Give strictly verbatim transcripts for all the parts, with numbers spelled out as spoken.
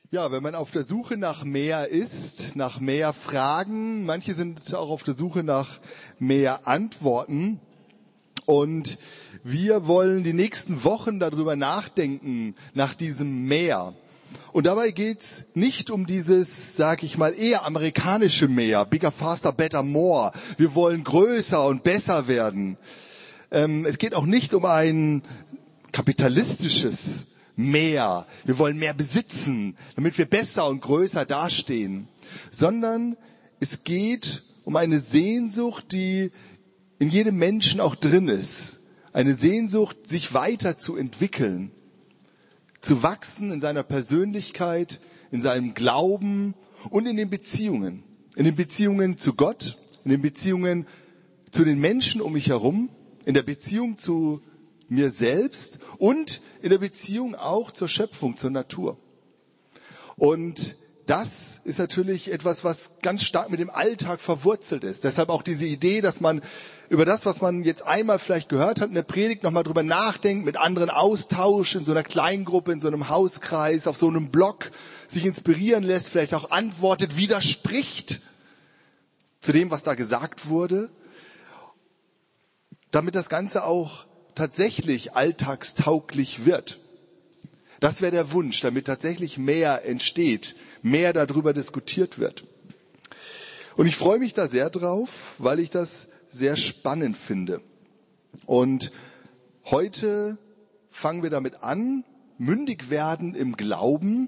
Ja, wenn man auf der Suche nach mehr ist, nach mehr Fragen, manche sind auch auf der Suche nach mehr Antworten. Und wir wollen die nächsten Wochen darüber nachdenken, nach diesem Mehr. Und dabei geht's nicht um dieses, sag ich mal, eher amerikanische Mehr, bigger, faster, better, more. Wir wollen größer und besser werden. Ähm, es geht auch nicht um ein kapitalistisches Mehr. Wir wollen mehr besitzen, damit wir besser und größer dastehen. Sondern es geht um eine Sehnsucht, die in jedem Menschen auch drin ist. Eine Sehnsucht, sich weiterzuentwickeln, zu wachsen in seiner Persönlichkeit, in seinem Glauben und in den Beziehungen. In den Beziehungen zu Gott, in den Beziehungen zu den Menschen um mich herum, in der Beziehung zu mir selbst und in der Beziehung auch zur Schöpfung, zur Natur. Und das ist natürlich etwas, was ganz stark mit dem Alltag verwurzelt ist. Deshalb auch diese Idee, dass man über das, was man jetzt einmal vielleicht gehört hat in der Predigt, nochmal drüber nachdenkt, mit anderen austauscht, in so einer Kleingruppe, in so einem Hauskreis, auf so einem Blog, sich inspirieren lässt, vielleicht auch antwortet, widerspricht zu dem, was da gesagt wurde, damit das Ganze auch tatsächlich alltagstauglich wird. Das wäre der Wunsch, damit tatsächlich mehr entsteht, mehr darüber diskutiert wird. Und ich freue mich da sehr drauf, weil ich das sehr spannend finde. Und heute fangen wir damit an, mündig werden im Glauben.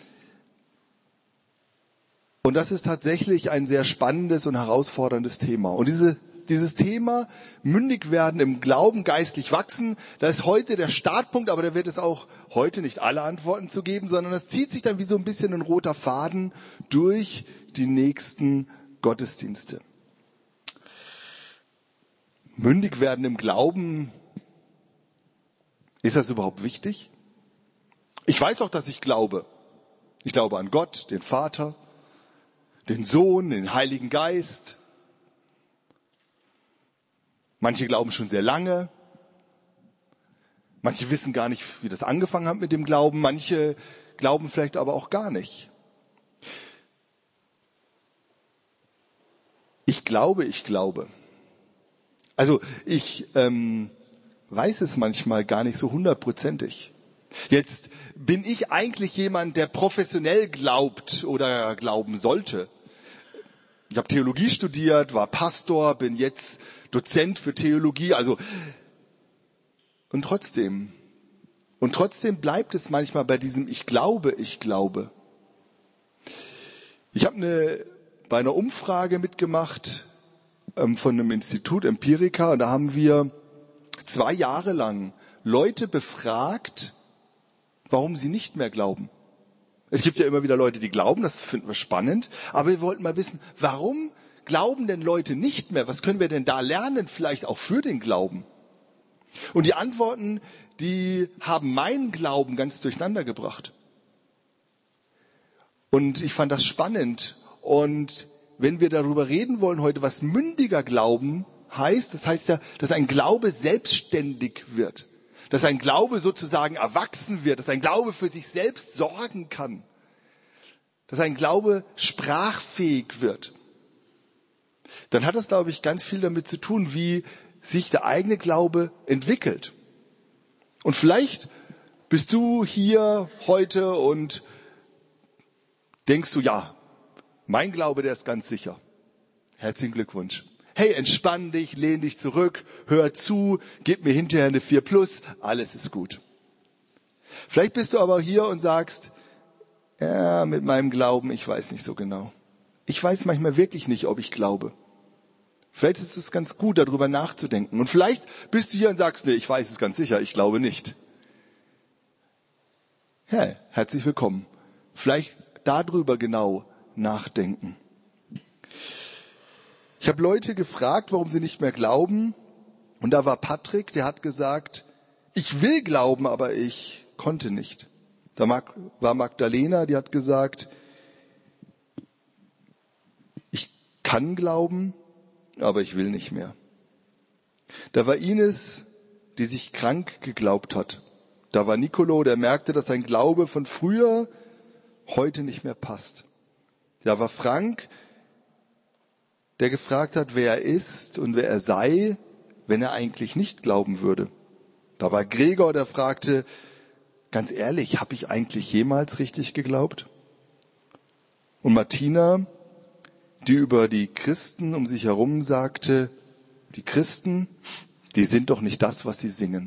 Und das ist tatsächlich ein sehr spannendes und herausforderndes Thema. Und diese Dieses Thema, mündig werden im Glauben, geistlich wachsen, das ist heute der Startpunkt, aber da wird es auch heute nicht alle Antworten zu geben, sondern das zieht sich dann wie so ein bisschen ein roter Faden durch die nächsten Gottesdienste. Mündig werden im Glauben, ist das überhaupt wichtig? Ich weiß auch, dass ich glaube. Ich glaube an Gott, den Vater, den Sohn, den Heiligen Geist. Manche glauben schon sehr lange. Manche wissen gar nicht, wie das angefangen hat mit dem Glauben. Manche glauben vielleicht aber auch gar nicht. Ich glaube, ich glaube. Also ich ähm, weiß es manchmal gar nicht so hundertprozentig. Jetzt bin ich eigentlich jemand, der professionell glaubt oder glauben sollte. Ich habe Theologie studiert, war Pastor, bin jetzt Dozent für Theologie, also und trotzdem, und trotzdem bleibt es manchmal bei diesem Ich glaube, ich glaube. Ich habe eine, bei einer Umfrage mitgemacht ähm, von einem Institut Empirica und da haben wir zwei Jahre lang Leute befragt, warum sie nicht mehr glauben. Es gibt ja immer wieder Leute, die glauben, das finden wir spannend, aber wir wollten mal wissen, warum glauben denn Leute nicht mehr? Was können wir denn da lernen, vielleicht auch für den Glauben? Und die Antworten, die haben meinen Glauben ganz durcheinander gebracht. Und ich fand das spannend. Und wenn wir darüber reden wollen heute, was mündiger Glauben heißt, das heißt ja, dass ein Glaube selbstständig wird. Dass ein Glaube sozusagen erwachsen wird, dass ein Glaube für sich selbst sorgen kann. Dass ein Glaube sprachfähig wird. Dann hat das, glaube ich, ganz viel damit zu tun, wie sich der eigene Glaube entwickelt. Und vielleicht bist du hier heute und denkst du, ja, mein Glaube, der ist ganz sicher. Herzlichen Glückwunsch. Hey, entspann dich, lehn dich zurück, hör zu, gib mir hinterher eine vier plus, alles ist gut. Vielleicht bist du aber hier und sagst, ja, mit meinem Glauben, ich weiß nicht so genau. Ich weiß manchmal wirklich nicht, ob ich glaube. Vielleicht ist es ganz gut, darüber nachzudenken. Und vielleicht bist du hier und sagst, nee, ich weiß es ganz sicher, ich glaube nicht. Hey, herzlich willkommen. Vielleicht darüber genau nachdenken. Ich habe Leute gefragt, warum sie nicht mehr glauben. Und da war Patrick, der hat gesagt, ich will glauben, aber ich konnte nicht. Da war Magdalena, die hat gesagt, ich kann glauben, aber ich will nicht mehr. Da war Ines, die sich krank geglaubt hat. Da war Nicolo, der merkte, dass sein Glaube von früher heute nicht mehr passt. Da war Frank, der gefragt hat, wer er ist und wer er sei, wenn er eigentlich nicht glauben würde. Da war Gregor, der fragte, ganz ehrlich, habe ich eigentlich jemals richtig geglaubt? Und Martina, die über die Christen um sich herum sagte, die Christen, die sind doch nicht das, was sie singen.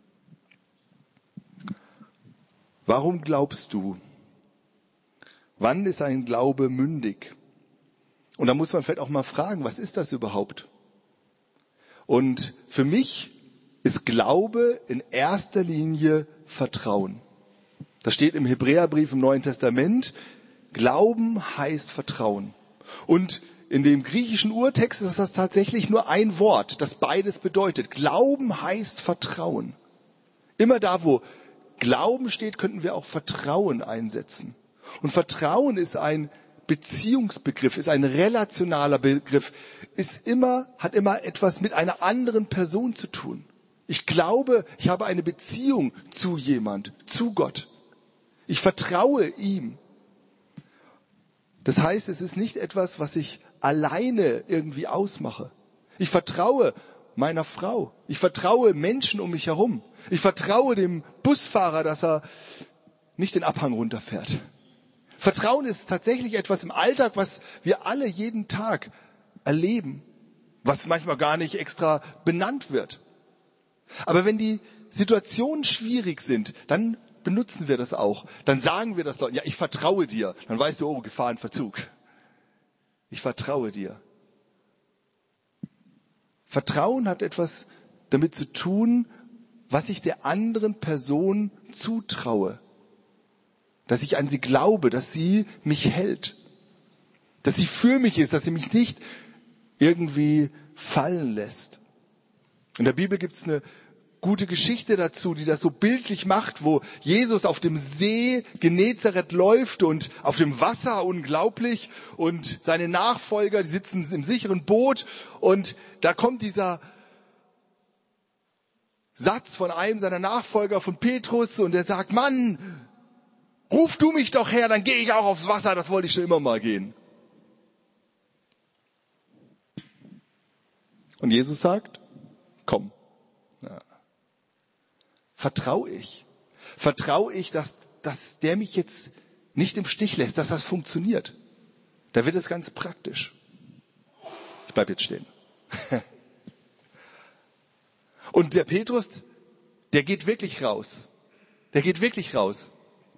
Warum glaubst du? Wann ist ein Glaube mündig? Und da muss man vielleicht auch mal fragen, was ist das überhaupt? Und für mich ist Glaube in erster Linie Vertrauen. Das steht im Hebräerbrief im Neuen Testament. Glauben heißt Vertrauen. Und in dem griechischen Urtext ist das tatsächlich nur ein Wort, das beides bedeutet. Glauben heißt Vertrauen. Immer da, wo Glauben steht, könnten wir auch Vertrauen einsetzen. Und Vertrauen ist ein Beziehungsbegriff, ist ein relationaler Begriff, ist immer, hat immer etwas mit einer anderen Person zu tun. Ich glaube, ich habe eine Beziehung zu jemand, zu Gott. Ich vertraue ihm. Das heißt, es ist nicht etwas, was ich alleine irgendwie ausmache. Ich vertraue meiner Frau. Ich vertraue Menschen um mich herum. Ich vertraue dem Busfahrer, dass er nicht den Abhang runterfährt. Vertrauen ist tatsächlich etwas im Alltag, was wir alle jeden Tag erleben, was manchmal gar nicht extra benannt wird. Aber wenn die Situationen schwierig sind, dann benutzen wir das auch. Dann sagen wir das Leuten, ja, ich vertraue dir. Dann weißt du, oh, Gefahr in Verzug. Ich vertraue dir. Vertrauen hat etwas damit zu tun, was ich der anderen Person zutraue. Dass ich an sie glaube, dass sie mich hält. Dass sie für mich ist, dass sie mich nicht irgendwie fallen lässt. In der Bibel gibt es eine gute Geschichte dazu, die das so bildlich macht, wo Jesus auf dem See Genezareth läuft und auf dem Wasser, unglaublich, und seine Nachfolger, die sitzen im sicheren Boot, und da kommt dieser Satz von einem seiner Nachfolger, von Petrus, und er sagt, Mann, ruf du mich doch her, dann gehe ich auch aufs Wasser, das wollte ich schon immer mal gehen. Und Jesus sagt, komm. Ja. Vertraue ich. Vertraue ich, dass, dass der mich jetzt nicht im Stich lässt, dass das funktioniert. Da wird es ganz praktisch. Ich bleib jetzt stehen. Und der Petrus, der geht wirklich raus. Der geht wirklich raus.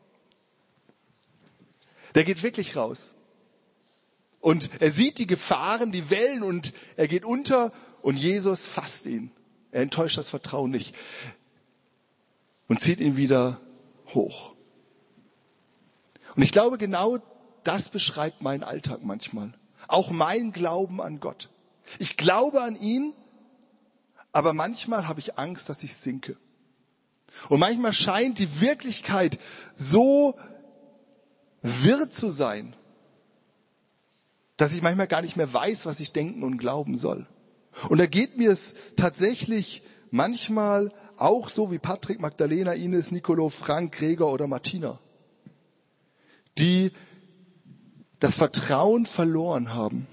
Der geht wirklich raus. Und er sieht die Gefahren, die Wellen, und er geht unter, und Jesus fasst ihn. Er enttäuscht das Vertrauen nicht und zieht ihn wieder hoch. Und ich glaube, genau das beschreibt meinen Alltag manchmal. Auch mein Glauben an Gott. Ich glaube an ihn, aber manchmal habe ich Angst, dass ich sinke. Und manchmal scheint die Wirklichkeit so wirr zu sein, dass ich manchmal gar nicht mehr weiß, was ich denken und glauben soll. Und da geht mir es tatsächlich manchmal auch so wie Patrick, Magdalena, Ines, Nicolo, Frank, Gregor oder Martina, die das Vertrauen verloren haben.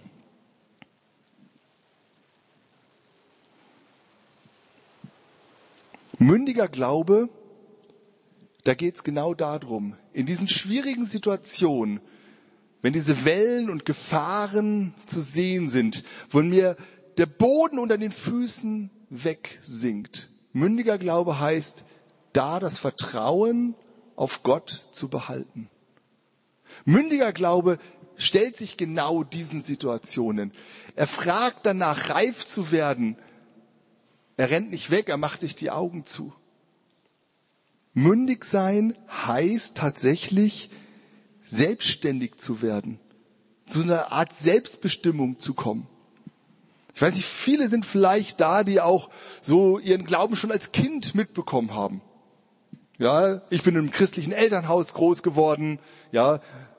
Mündiger Glaube, da geht es genau darum, in diesen schwierigen Situationen, wenn diese Wellen und Gefahren zu sehen sind, wo mir der Boden unter den Füßen wegsinkt. Mündiger Glaube heißt, da das Vertrauen auf Gott zu behalten. Mündiger Glaube stellt sich genau diesen Situationen. Er fragt danach, reif zu werden. Er rennt nicht weg, er macht nicht die Augen zu. Mündig sein heißt tatsächlich, selbstständig zu werden, zu einer Art Selbstbestimmung zu kommen. Ich weiß nicht, viele sind vielleicht da, die auch so ihren Glauben schon als Kind mitbekommen haben. Ja, ich bin in einem christlichen Elternhaus groß geworden. Ja,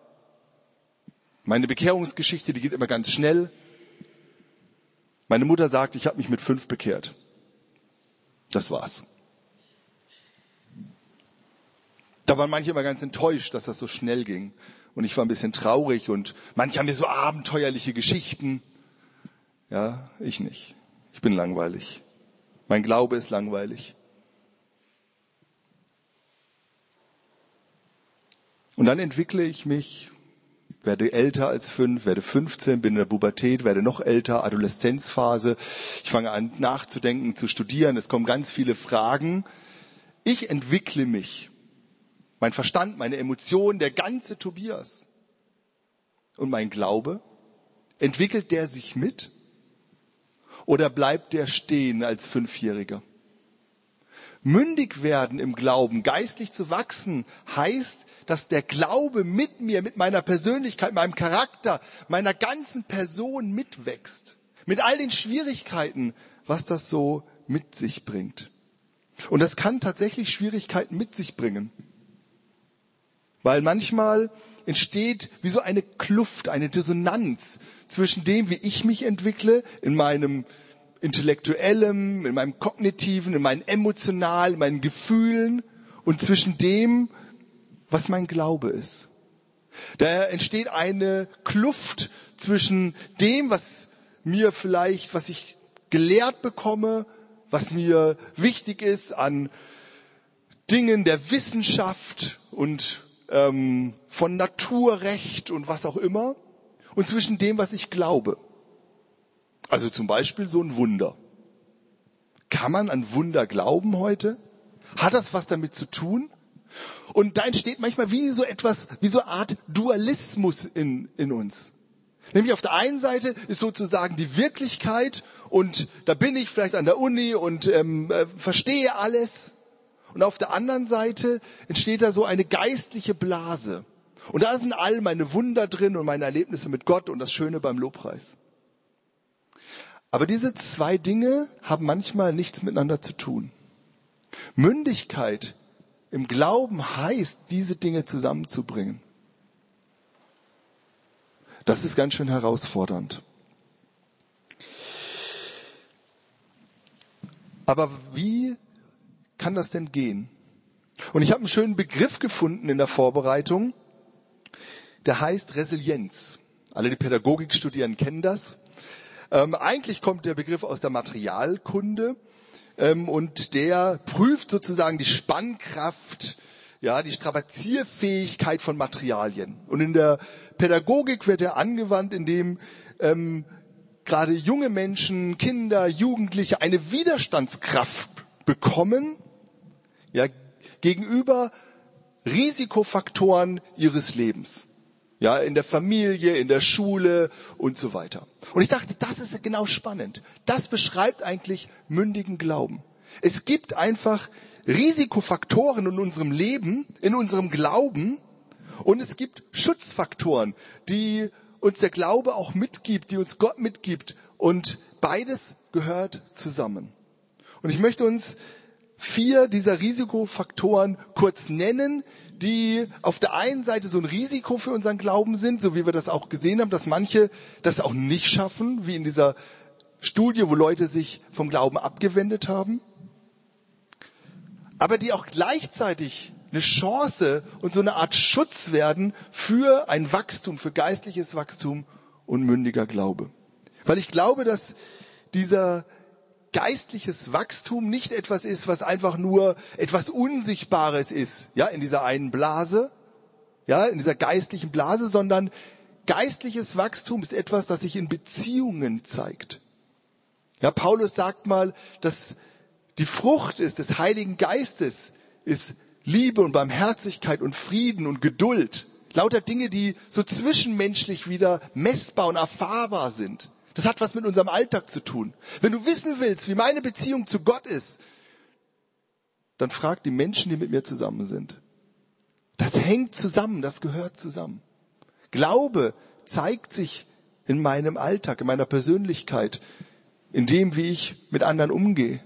meine Bekehrungsgeschichte, die geht immer ganz schnell. Meine Mutter sagt, ich habe mich mit fünf bekehrt. Das war's. Da waren manche immer ganz enttäuscht, dass das so schnell ging. Und ich war ein bisschen traurig und manche haben mir so abenteuerliche Geschichten. Ja, ich nicht. Ich bin langweilig. Mein Glaube ist langweilig. Und dann entwickle ich mich, werde älter als fünf, werde fünfzehn, bin in der Pubertät, werde noch älter, Adoleszenzphase. Ich fange an nachzudenken, zu studieren. Es kommen ganz viele Fragen. Ich entwickle mich. Mein Verstand, meine Emotionen, der ganze Tobias. Und mein Glaube, entwickelt der sich mit? Oder bleibt der stehen als Fünfjähriger? Mündig werden im Glauben, geistlich zu wachsen, heißt, dass der Glaube mit mir, mit meiner Persönlichkeit, meinem Charakter, meiner ganzen Person mitwächst. Mit all den Schwierigkeiten, was das so mit sich bringt. Und das kann tatsächlich Schwierigkeiten mit sich bringen. Weil manchmal entsteht wie so eine Kluft, eine Dissonanz zwischen dem, wie ich mich entwickle, in meinem Intellektuellem, in meinem Kognitiven, in meinen Emotionalen, in meinen Gefühlen und zwischen dem, was mein Glaube ist. Da entsteht eine Kluft zwischen dem, was mir vielleicht, was ich gelehrt bekomme, was mir wichtig ist an Dingen der Wissenschaft und ähm, von Naturrecht und was auch immer, und zwischen dem, was ich glaube. Also zum Beispiel so ein Wunder. Kann man an Wunder glauben heute? Hat das was damit zu tun? Und da entsteht manchmal wie so etwas, wie so eine Art Dualismus in, in uns. Nämlich auf der einen Seite ist sozusagen die Wirklichkeit und da bin ich vielleicht an der Uni und ähm, äh, verstehe alles. Und auf der anderen Seite entsteht da so eine geistliche Blase. Und da sind all meine Wunder drin und meine Erlebnisse mit Gott und das Schöne beim Lobpreis. Aber diese zwei Dinge haben manchmal nichts miteinander zu tun. Mündigkeit im Glauben heißt, diese Dinge zusammenzubringen. Das ist ganz schön herausfordernd. Aber wie kann das denn gehen? Und ich habe einen schönen Begriff gefunden in der Vorbereitung, der heißt Resilienz. Alle, die Pädagogik studieren, kennen das. Ähm, eigentlich kommt der Begriff aus der Materialkunde ähm, und der prüft sozusagen die Spannkraft, ja, die Strapazierfähigkeit von Materialien. Und in der Pädagogik wird er angewandt, indem ähm, gerade junge Menschen, Kinder, Jugendliche eine Widerstandskraft bekommen, ja, gegenüber Risikofaktoren ihres Lebens. Ja, in der Familie, in der Schule und so weiter. Und ich dachte, das ist genau spannend. Das beschreibt eigentlich mündigen Glauben. Es gibt einfach Risikofaktoren in unserem Leben, in unserem Glauben, und es gibt Schutzfaktoren, die uns der Glaube auch mitgibt, die uns Gott mitgibt. Und beides gehört zusammen. Und ich möchte uns vier dieser Risikofaktoren kurz nennen, die auf der einen Seite so ein Risiko für unseren Glauben sind, so wie wir das auch gesehen haben, dass manche das auch nicht schaffen, wie in dieser Studie, wo Leute sich vom Glauben abgewendet haben, aber die auch gleichzeitig eine Chance und so eine Art Schutz werden für ein Wachstum, für geistliches Wachstum und mündiger Glaube. Weil ich glaube, dass dieser geistliches Wachstum nicht etwas ist, was einfach nur etwas Unsichtbares ist, ja, in dieser einen Blase, ja, in dieser geistlichen Blase, sondern geistliches Wachstum ist etwas, das sich in Beziehungen zeigt. Ja, Paulus sagt mal, dass die Frucht ist des Heiligen Geistes ist Liebe und Barmherzigkeit und Frieden und Geduld. Lauter Dinge, die so zwischenmenschlich wieder messbar und erfahrbar sind. Das hat was mit unserem Alltag zu tun. Wenn du wissen willst, wie meine Beziehung zu Gott ist, dann frag die Menschen, die mit mir zusammen sind. Das hängt zusammen, das gehört zusammen. Glaube zeigt sich in meinem Alltag, in meiner Persönlichkeit, in dem, wie ich mit anderen umgehe.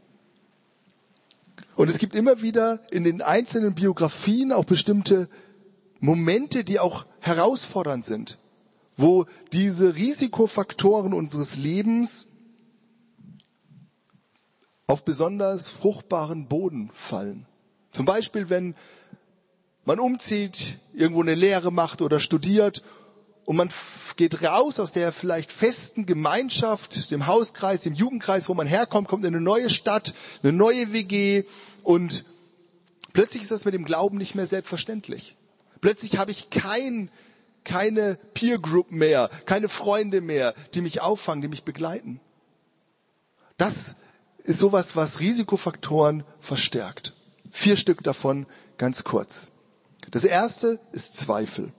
Und es gibt immer wieder in den einzelnen Biografien auch bestimmte Momente, die auch herausfordernd sind, wo diese Risikofaktoren unseres Lebens auf besonders fruchtbaren Boden fallen. Zum Beispiel, wenn man umzieht, irgendwo eine Lehre macht oder studiert und man geht raus aus der vielleicht festen Gemeinschaft, dem Hauskreis, dem Jugendkreis, wo man herkommt, kommt in eine neue Stadt, eine neue W G und plötzlich ist das mit dem Glauben nicht mehr selbstverständlich. Plötzlich habe ich kein, keine Peer Group mehr, keine Freunde mehr, die mich auffangen, die mich begleiten. Das ist sowas, was Risikofaktoren verstärkt. Vier Stück davon ganz kurz. Das erste ist Zweifel.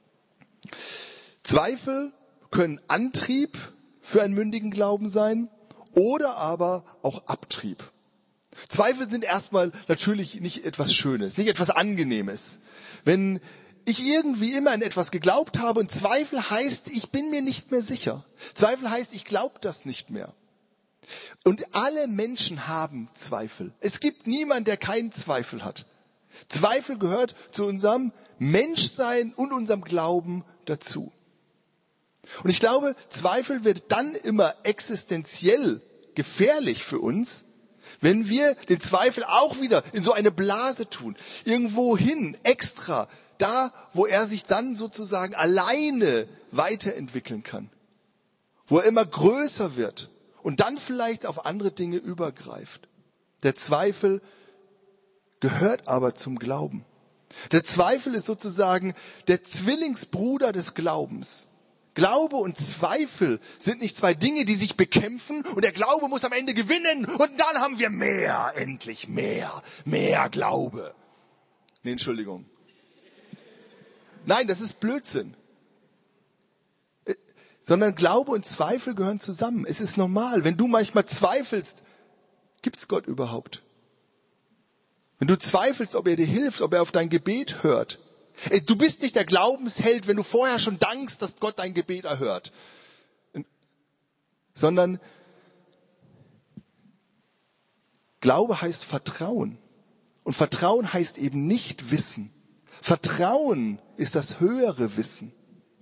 Zweifel können Antrieb für einen mündigen Glauben sein oder aber auch Abtrieb. Zweifel sind erstmal natürlich nicht etwas Schönes, nicht etwas Angenehmes. Wenn ich irgendwie immer an etwas geglaubt habe und Zweifel heißt, ich bin mir nicht mehr sicher. Zweifel heißt, ich glaube das nicht mehr. Und alle Menschen haben Zweifel. Es gibt niemanden, der keinen Zweifel hat. Zweifel gehört zu unserem Menschsein und unserem Glauben dazu. Und ich glaube, Zweifel wird dann immer existenziell gefährlich für uns, wenn wir den Zweifel auch wieder in so eine Blase tun, irgendwo hin, extra, da, wo er sich dann sozusagen alleine weiterentwickeln kann, wo er immer größer wird und dann vielleicht auf andere Dinge übergreift. Der Zweifel gehört aber zum Glauben. Der Zweifel ist sozusagen der Zwillingsbruder des Glaubens. Glaube und Zweifel sind nicht zwei Dinge, die sich bekämpfen und der Glaube muss am Ende gewinnen und dann haben wir mehr, endlich mehr, mehr Glaube. Nee, Entschuldigung. Nein, das ist Blödsinn. Sondern Glaube und Zweifel gehören zusammen. Es ist normal. Wenn du manchmal zweifelst, gibt's Gott überhaupt? Wenn du zweifelst, ob er dir hilft, ob er auf dein Gebet hört. Du bist nicht der Glaubensheld, wenn du vorher schon dankst, dass Gott dein Gebet erhört. Sondern Glaube heißt Vertrauen. Und Vertrauen heißt eben nicht Wissen. Vertrauen ist das höhere Wissen.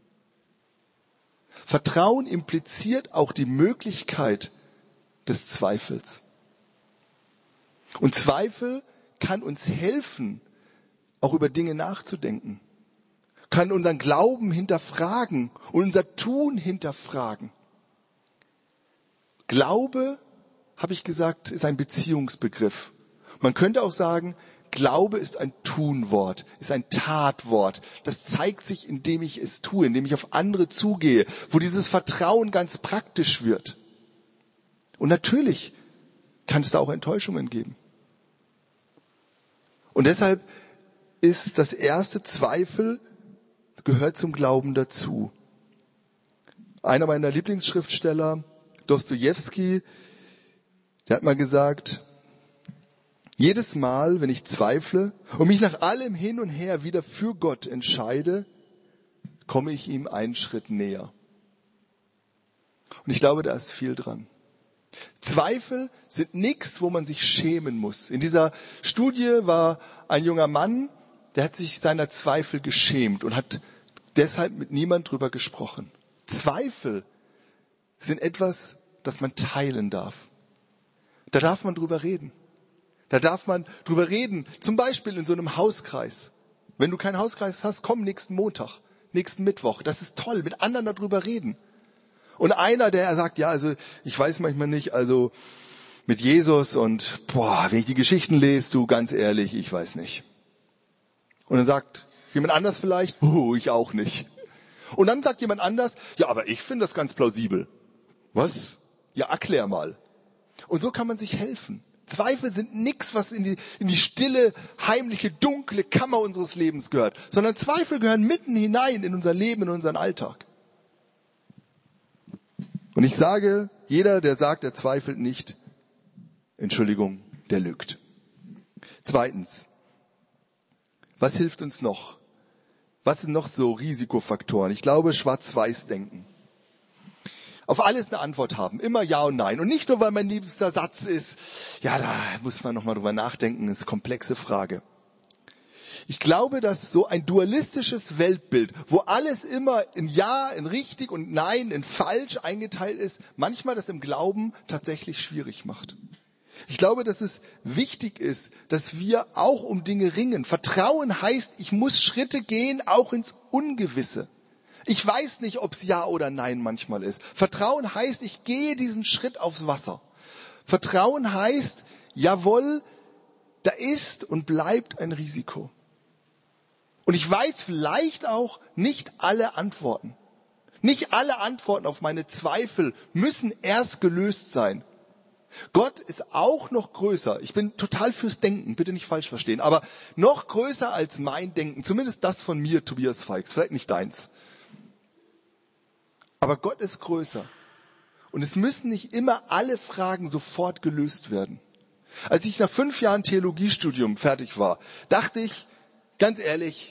Vertrauen impliziert auch die Möglichkeit des Zweifels. Und Zweifel kann uns helfen, auch über Dinge nachzudenken, kann unseren Glauben hinterfragen und unser Tun hinterfragen. Glaube, habe ich gesagt, ist ein Beziehungsbegriff. Man könnte auch sagen, Glaube ist ein Tunwort, ist ein Tatwort. Das zeigt sich, indem ich es tue, indem ich auf andere zugehe, wo dieses Vertrauen ganz praktisch wird. Und natürlich kann es da auch Enttäuschungen geben. Und deshalb ist das erste Zweifel, gehört zum Glauben dazu. Einer meiner Lieblingsschriftsteller, Dostojewski, der hat mal gesagt, jedes Mal, wenn ich zweifle und mich nach allem hin und her wieder für Gott entscheide, komme ich ihm einen Schritt näher. Und ich glaube, da ist viel dran. Zweifel sind nichts, wo man sich schämen muss. In dieser Studie war ein junger Mann, der hat sich seiner Zweifel geschämt und hat deshalb mit niemand drüber gesprochen. Zweifel sind etwas, das man teilen darf. Da darf man drüber reden. Da darf man drüber reden. Zum Beispiel in so einem Hauskreis. Wenn du keinen Hauskreis hast, komm nächsten Montag, nächsten Mittwoch. Das ist toll, mit anderen darüber reden. Und einer, der sagt, ja, also ich weiß manchmal nicht, also mit Jesus und boah, wenn ich die Geschichten lese, du, ganz ehrlich, ich weiß nicht. Und dann sagt jemand anders vielleicht, oh, ich auch nicht. Und dann sagt jemand anders, ja, aber ich finde das ganz plausibel. Was? Ja, erklär mal. Und so kann man sich helfen. Zweifel sind nichts, was in die, in die stille, heimliche, dunkle Kammer unseres Lebens gehört, sondern Zweifel gehören mitten hinein in unser Leben, in unseren Alltag. Und ich sage, jeder, der sagt, er zweifelt nicht, Entschuldigung, der lügt. Zweitens, was hilft uns noch? Was sind noch so Risikofaktoren? Ich glaube, Schwarz-Weiß-Denken. Auf alles eine Antwort haben, immer Ja und Nein. Und nicht nur, weil mein liebster Satz ist, ja, da muss man nochmal drüber nachdenken, das ist eine komplexe Frage. Ich glaube, dass so ein dualistisches Weltbild, wo alles immer in Ja, in richtig und Nein, in falsch eingeteilt ist, manchmal das im Glauben tatsächlich schwierig macht. Ich glaube, dass es wichtig ist, dass wir auch um Dinge ringen. Vertrauen heißt, ich muss Schritte gehen, auch ins Ungewisse. Ich weiß nicht, ob es Ja oder Nein manchmal ist. Vertrauen heißt, ich gehe diesen Schritt aufs Wasser. Vertrauen heißt, jawohl, da ist und bleibt ein Risiko. Und ich weiß vielleicht auch nicht alle Antworten. Nicht alle Antworten auf meine Zweifel müssen erst gelöst sein. Gott ist auch noch größer. Ich bin total fürs Denken, bitte nicht falsch verstehen, aber noch größer als mein Denken. Zumindest das von mir, Tobias Feix, vielleicht nicht deins. Aber Gott ist größer. Und es müssen nicht immer alle Fragen sofort gelöst werden. Als ich nach fünf Jahren Theologiestudium fertig war, dachte ich, ganz ehrlich,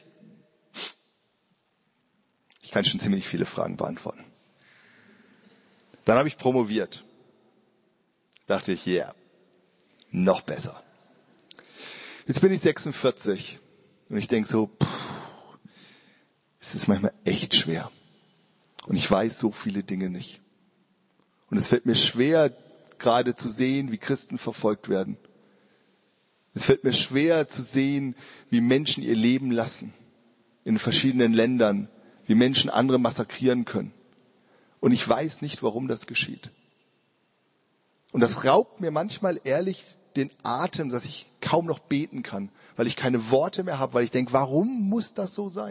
ich kann schon ziemlich viele Fragen beantworten. Dann habe ich promoviert. Dachte ich, ja, yeah, noch besser. Jetzt bin ich sechsundvierzig und ich denke so, pff, es ist manchmal echt schwer. Und ich weiß so viele Dinge nicht. Und es fällt mir schwer, gerade zu sehen, wie Christen verfolgt werden. Es fällt mir schwer zu sehen, wie Menschen ihr Leben lassen in verschiedenen Ländern, wie Menschen andere massakrieren können. Und ich weiß nicht, warum das geschieht. Und das raubt mir manchmal ehrlich den Atem, dass ich kaum noch beten kann, weil ich keine Worte mehr habe, weil ich denke, warum muss das so sein?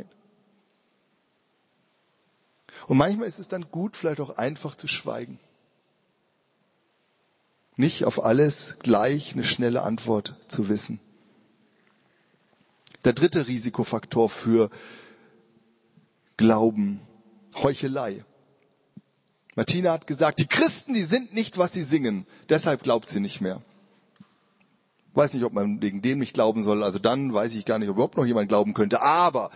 Und manchmal ist es dann gut, vielleicht auch einfach zu schweigen. Nicht auf alles gleich eine schnelle Antwort zu wissen. Der dritte Risikofaktor für Glauben, Heuchelei. Martina hat gesagt, die Christen, die sind nicht, was sie singen. Deshalb glaubt sie nicht mehr. Weiß nicht, ob man wegen dem nicht glauben soll. Also dann weiß ich gar nicht, ob überhaupt noch jemand glauben könnte. Aber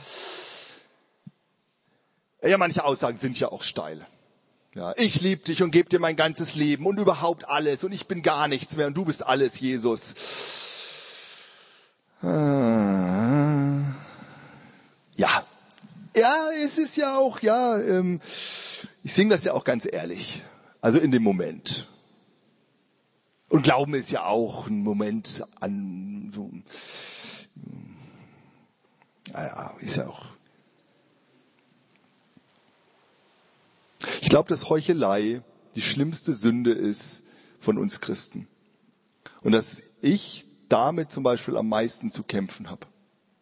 ja, manche Aussagen sind ja auch steil. Ja, ich liebe dich und gebe dir mein ganzes Leben und überhaupt alles und ich bin gar nichts mehr und du bist alles, Jesus. Ja, ja, es ist ja auch, ja, ähm, ich singe das ja auch ganz ehrlich. Also in dem Moment. Und Glauben ist ja auch ein Moment an, so, ja, ist ja auch. Ich glaube, dass Heuchelei die schlimmste Sünde ist von uns Christen. Und dass ich damit zum Beispiel am meisten zu kämpfen habe.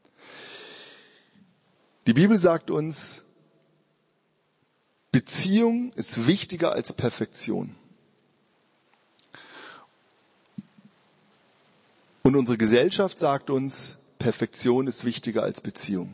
Die Bibel sagt uns, Beziehung ist wichtiger als Perfektion. Und unsere Gesellschaft sagt uns, Perfektion ist wichtiger als Beziehung.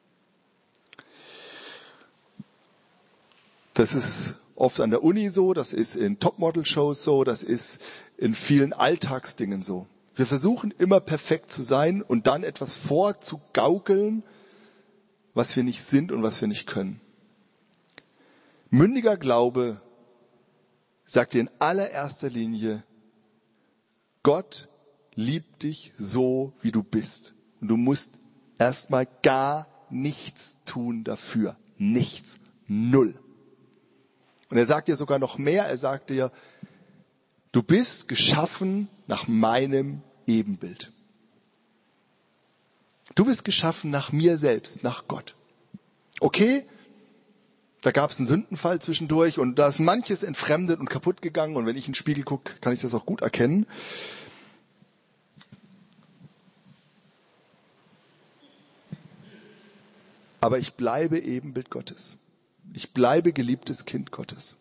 Das ist oft an der Uni so, das ist in Topmodel-Shows so, das ist in vielen Alltagsdingen so. Wir versuchen immer perfekt zu sein und dann etwas vorzugaukeln, was wir nicht sind und was wir nicht können. Mündiger Glaube sagt dir in allererster Linie, Gott liebt dich so, wie du bist. Und du musst erstmal gar nichts tun dafür. Nichts. Null. Und er sagt dir sogar noch mehr. Er sagt dir, du bist geschaffen nach meinem Ebenbild. Du bist geschaffen nach mir selbst, nach Gott. Okay, da gab es einen Sündenfall zwischendurch und da ist manches entfremdet und kaputt gegangen. Und wenn ich in den Spiegel gucke, kann ich das auch gut erkennen. Aber ich bleibe Ebenbild Gottes. Ich bleibe geliebtes Kind Gottes.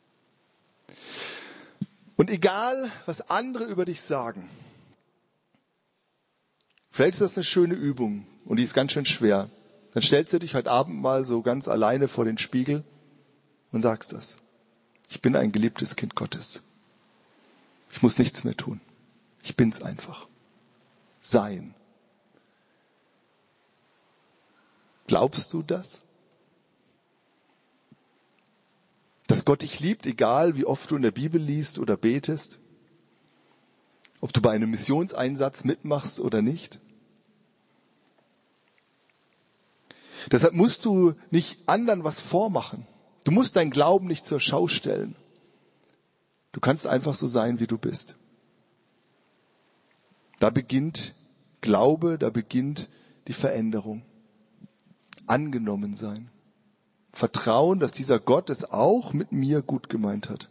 Und egal, was andere über dich sagen, vielleicht ist das eine schöne Übung und die ist ganz schön schwer. Dann stellst du dich heute Abend mal so ganz alleine vor den Spiegel und sagst das. Ich bin ein geliebtes Kind Gottes. Ich muss nichts mehr tun. Ich bin's einfach. Sein. Glaubst du das? Dass Gott dich liebt, egal wie oft du in der Bibel liest oder betest? Ob du bei einem Missionseinsatz mitmachst oder nicht? Deshalb musst du nicht anderen was vormachen. Du musst deinen Glauben nicht zur Schau stellen. Du kannst einfach so sein, wie du bist. Da beginnt Glaube, da beginnt die Veränderung. Angenommen sein. Vertrauen, dass dieser Gott es auch mit mir gut gemeint hat.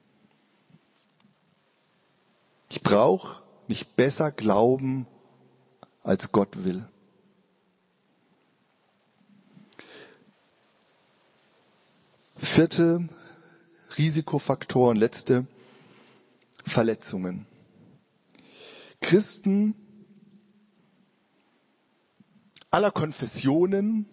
Ich brauche nicht besser glauben, als Gott will. Vierte Risikofaktoren, letzte Verletzungen. Christen aller Konfessionen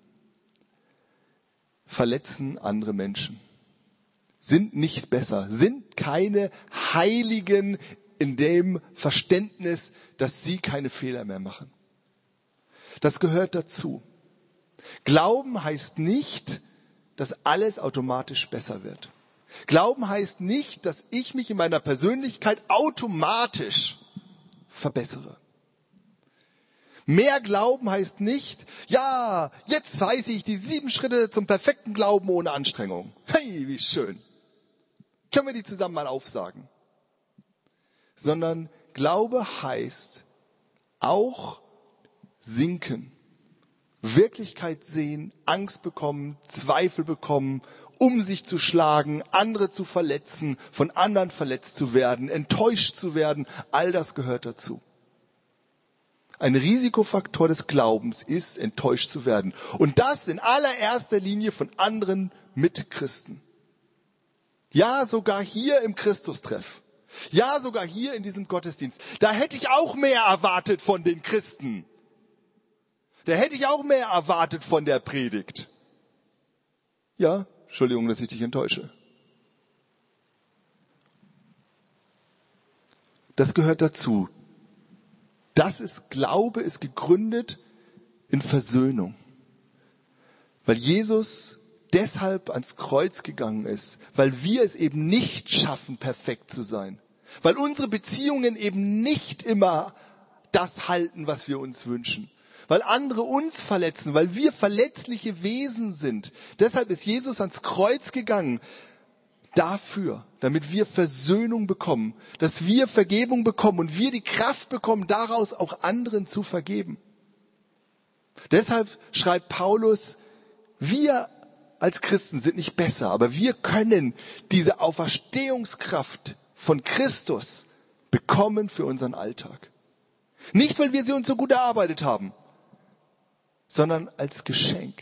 verletzen andere Menschen, sind nicht besser, sind keine Heiligen in dem Verständnis, dass sie keine Fehler mehr machen. Das gehört dazu. Glauben heißt nicht, dass alles automatisch besser wird. Glauben heißt nicht, dass ich mich in meiner Persönlichkeit automatisch verbessere. Mehr Glauben heißt nicht, ja, jetzt weiß ich die sieben Schritte zum perfekten Glauben ohne Anstrengung. Hey, wie schön. Können wir die zusammen mal aufsagen? Sondern Glaube heißt auch sinken, Wirklichkeit sehen, Angst bekommen, Zweifel bekommen, um sich zu schlagen, andere zu verletzen, von anderen verletzt zu werden, enttäuscht zu werden. All das gehört dazu. Ein Risikofaktor des Glaubens ist, enttäuscht zu werden. Und das in allererster Linie von anderen Mitchristen. Ja, sogar hier im Christustreff. Ja, sogar hier in diesem Gottesdienst. Da hätte ich auch mehr erwartet von den Christen. Da hätte ich auch mehr erwartet von der Predigt. Ja, Entschuldigung, dass ich dich enttäusche. Das gehört dazu. Das ist, Glaube ist gegründet in Versöhnung. Weil Jesus deshalb ans Kreuz gegangen ist, weil wir es eben nicht schaffen, perfekt zu sein. Weil unsere Beziehungen eben nicht immer das halten, was wir uns wünschen. Weil andere uns verletzen, weil wir verletzliche Wesen sind. Deshalb ist Jesus ans Kreuz gegangen. Dafür, damit wir Versöhnung bekommen, dass wir Vergebung bekommen und wir die Kraft bekommen, daraus auch anderen zu vergeben. Deshalb schreibt Paulus, wir als Christen sind nicht besser, aber wir können diese Auferstehungskraft von Christus bekommen für unseren Alltag. Nicht, weil wir sie uns so gut erarbeitet haben, sondern als Geschenk.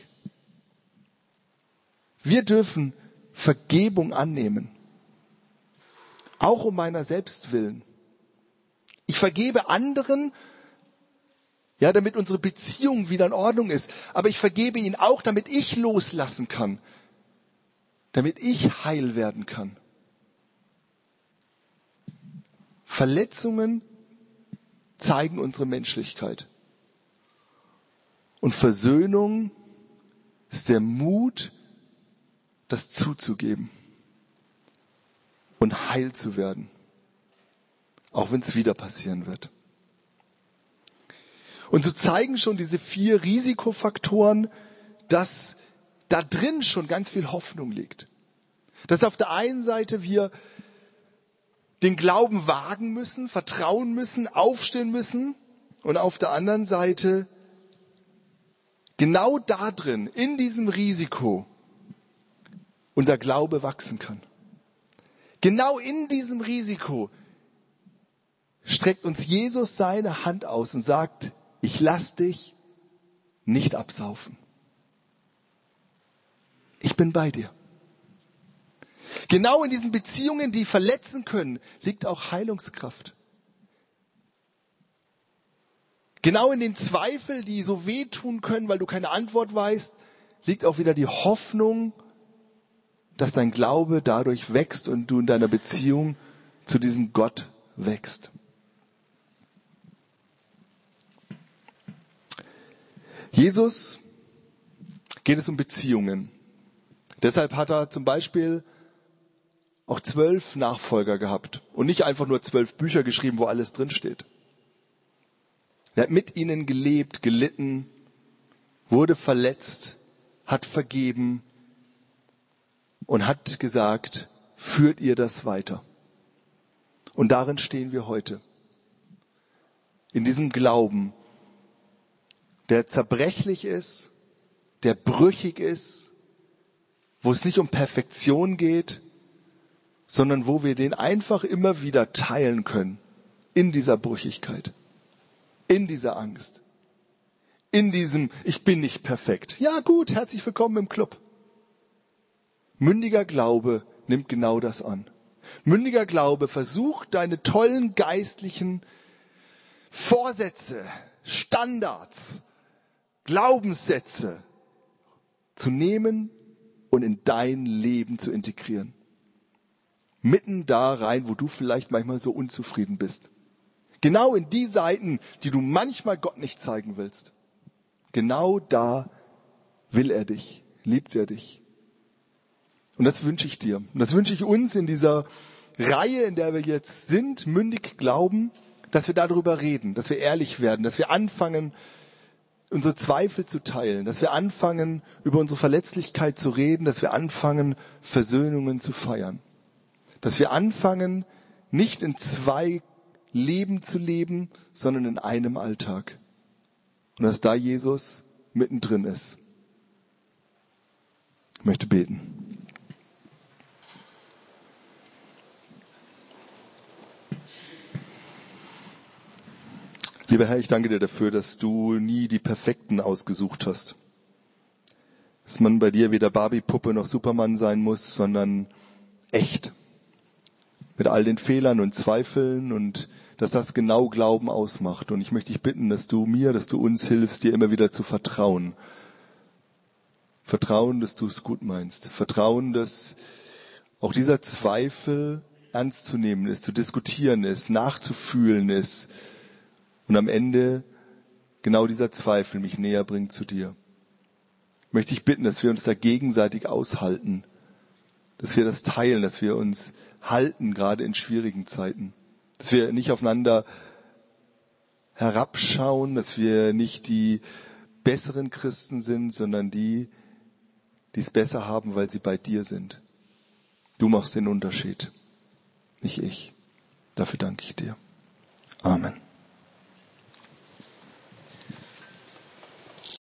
Wir dürfen Vergebung annehmen. Auch um meiner selbst willen. Ich vergebe anderen, ja, damit unsere Beziehung wieder in Ordnung ist. Aber ich vergebe ihnen auch, damit ich loslassen kann. Damit ich heil werden kann. Verletzungen zeigen unsere Menschlichkeit. Und Versöhnung ist der Mut, das zuzugeben und heil zu werden, auch wenn es wieder passieren wird. Und so zeigen schon diese vier Risikofaktoren, dass da drin schon ganz viel Hoffnung liegt. Dass auf der einen Seite wir den Glauben wagen müssen, vertrauen müssen, aufstehen müssen und auf der anderen Seite genau da drin, in diesem Risiko, unser Glaube wachsen kann. Genau in diesem Risiko streckt uns Jesus seine Hand aus und sagt, ich lass dich nicht absaufen. Ich bin bei dir. Genau in diesen Beziehungen, die verletzen können, liegt auch Heilungskraft. Genau in den Zweifeln, die so wehtun können, weil du keine Antwort weißt, liegt auch wieder die Hoffnung, dass dein Glaube dadurch wächst und du in deiner Beziehung zu diesem Gott wächst. Jesus geht es um Beziehungen. Deshalb hat er zum Beispiel auch zwölf Nachfolger gehabt und nicht einfach nur zwölf Bücher geschrieben, wo alles drinsteht. Er hat mit ihnen gelebt, gelitten, wurde verletzt, hat vergeben und hat gesagt, führt ihr das weiter. Und darin stehen wir heute. in diesem Glauben, der zerbrechlich ist, der brüchig ist, wo es nicht um Perfektion geht, sondern wo wir den einfach immer wieder teilen können in dieser Brüchigkeit, in dieser Angst, in diesem Ich bin nicht perfekt. Ja gut, herzlich willkommen im Club. Mündiger Glaube nimmt genau das an. Mündiger Glaube versucht, deine tollen geistlichen Vorsätze, Standards, Glaubenssätze zu nehmen und in dein Leben zu integrieren. Mitten da rein, wo du vielleicht manchmal so unzufrieden bist. Genau in die Seiten, die du manchmal Gott nicht zeigen willst. Genau da will er dich, liebt er dich. Und das wünsche ich dir. Und das wünsche ich uns in dieser Reihe, in der wir jetzt sind, mündig glauben, dass wir darüber reden, dass wir ehrlich werden, dass wir anfangen, unsere Zweifel zu teilen, dass wir anfangen, über unsere Verletzlichkeit zu reden, dass wir anfangen, Versöhnungen zu feiern. Dass wir anfangen, nicht in zwei Leben zu leben, sondern in einem Alltag. Und dass da Jesus mittendrin ist. Ich möchte beten. Lieber Herr, ich danke dir dafür, dass du nie die Perfekten ausgesucht hast. Dass man bei dir weder Barbie-Puppe noch Superman sein muss, sondern echt. Mit all den Fehlern und Zweifeln und dass das genau Glauben ausmacht. Und ich möchte dich bitten, dass du mir, dass du uns hilfst, dir immer wieder zu vertrauen. Vertrauen, dass du es gut meinst. Vertrauen, dass auch dieser Zweifel ernst zu nehmen ist, zu diskutieren ist, nachzufühlen ist. Und am Ende genau dieser Zweifel mich näher bringt zu dir. Ich möchte dich bitten, dass wir uns da gegenseitig aushalten. Dass wir das teilen, dass wir uns halten, gerade in schwierigen Zeiten. Dass wir nicht aufeinander herabschauen, dass wir nicht die besseren Christen sind, sondern die, die es besser haben, weil sie bei dir sind. Du machst den Unterschied, nicht ich. Dafür danke ich dir. Amen.